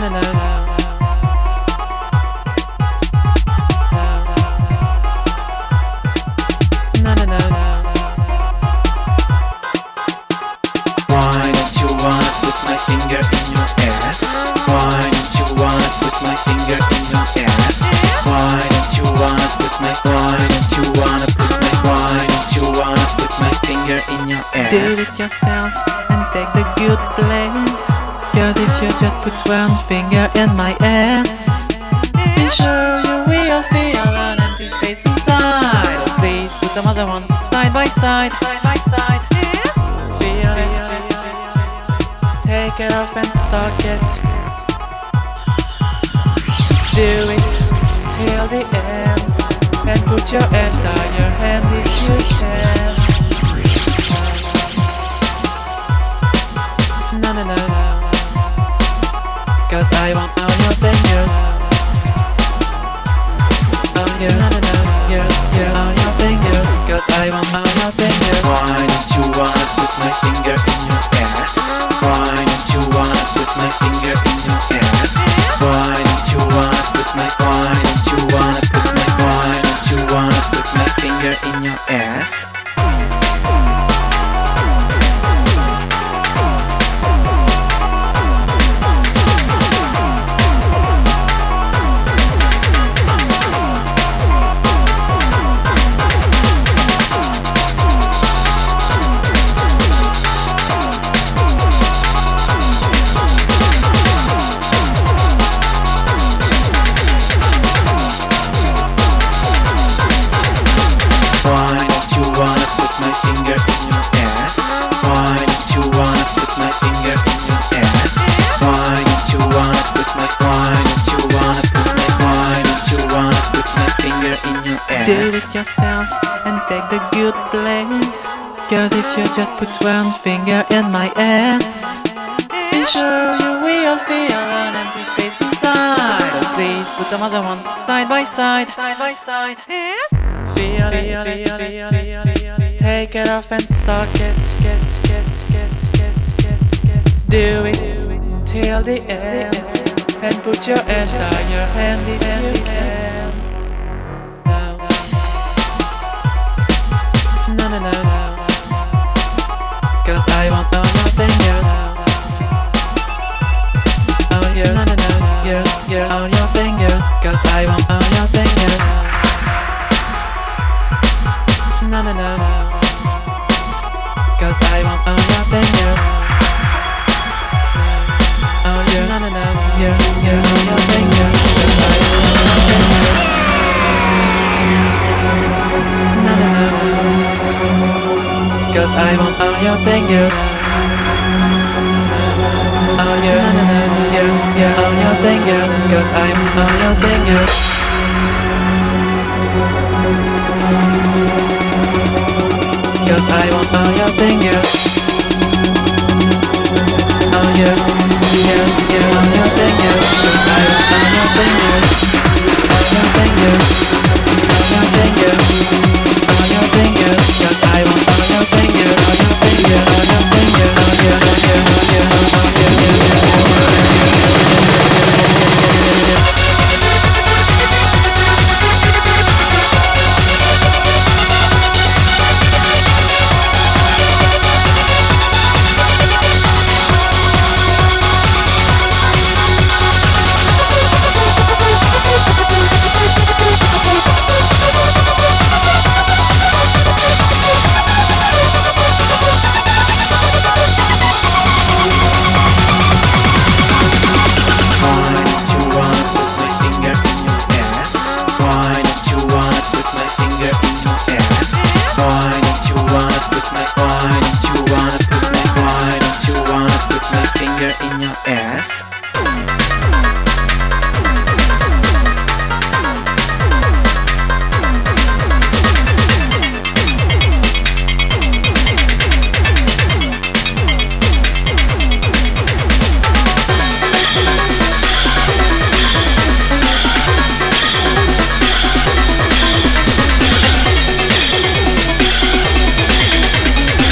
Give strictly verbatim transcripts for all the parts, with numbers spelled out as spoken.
no, no, no. No, no, no, no. Why don't you wanna put my finger in your ass? Why don't you wanna put my finger in your ass? Why don't you wanna put my Why don't you wanna put my Why don't you wanna put my finger in your ass? Do it yourself and take the good place. Cause if you just put one finger in my ass, be sure you will feel an empty space inside. Oh, please put some other ones side by side. Side by side. Yes. Feel it. Take it off and suck it. Do it till the end and put your entire hand if you can. No, no, no, no. Cause I want all your fingers. All yours, no, no, no, yours, yours, all your fingers. Cause I want all your fingers. Why don't you wanna put my finger in your ass? Why don't you wanna put my finger in your ass? Why don't you wanna put my Why don't you wanna put my Why don't you wanna put my finger in your ass? Why don't you wanna put my finger in your ass? Why don't you wanna put my finger in your ass? Why don't you wanna put my Why don't you wanna put my Why don't you wanna put my finger in your ass? Do it yourself and take the good place. Cause if you just put one finger in my ass, be sure you will feel an empty space inside. So please put some other ones side by side. Side by side. Yes. Feel it, feel it, feel it. Take it off and suck it. Get, get, get, get, get, get. Do it till the end and put your entire hand if you can. No, no, no, no. Cause I want all your fingers. All yours, no, no, no, yours, yours, all your fingers. Cause I want all your fingers. No, no, no, no. Cause I want all your fingers. All yours, no, no, no, yours, yours, all your fingers. Cause I want all your fingers. No, no, no, no. Cause I want all your fingers. All yours, no, no, no, yours, yours, all your fingers. Cause I want all your fingers. Cause I want all your fingers. All yours, yours, yours, all your fingers. Cause I want all your fingers. All your fingers. All your fingers. All your fingers. Cause I want all your fingers. All your fingers. All your fingers. All your, all your, all your, all your, all in your ass.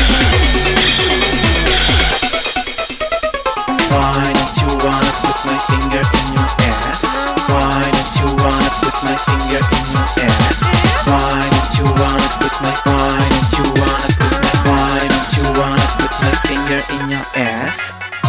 Why don't you wanna put my ass.